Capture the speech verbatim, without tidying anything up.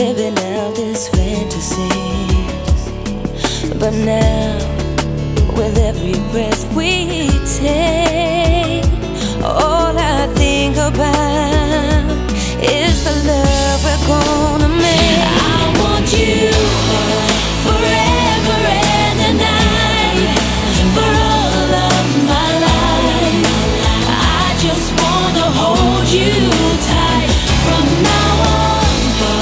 living out this fantasy. But now, with every breath we